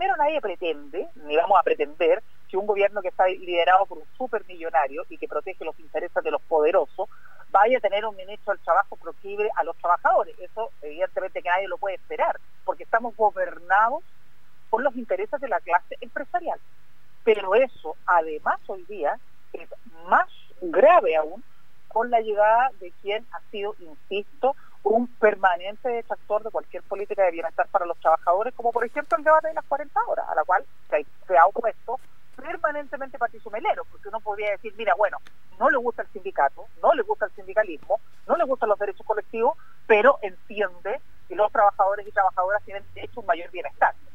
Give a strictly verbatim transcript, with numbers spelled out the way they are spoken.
primero nadie pretende, ni vamos a pretender, que un gobierno que está liderado por un supermillonario y que protege los intereses de los poderosos vaya a tener un ministro del trabajo proclive a los trabajadores. Eso evidentemente que nadie lo puede esperar, porque estamos gobernados por los intereses de la clase empresarial. Pero eso, además, hoy día es más grave aún con la llegada de quien ha sido, insisto, un permanente detractor de cualquier política de bienestar para los trabajadores, como por ejemplo el debate de las cuarenta horas, a la cual se, se ha opuesto permanentemente Patricio Melero, porque uno podría decir, mira, bueno, no le gusta el sindicato, no le gusta el sindicalismo, no le gustan los derechos colectivos, pero entiende que los trabajadores y trabajadoras tienen derecho a un mayor bienestar.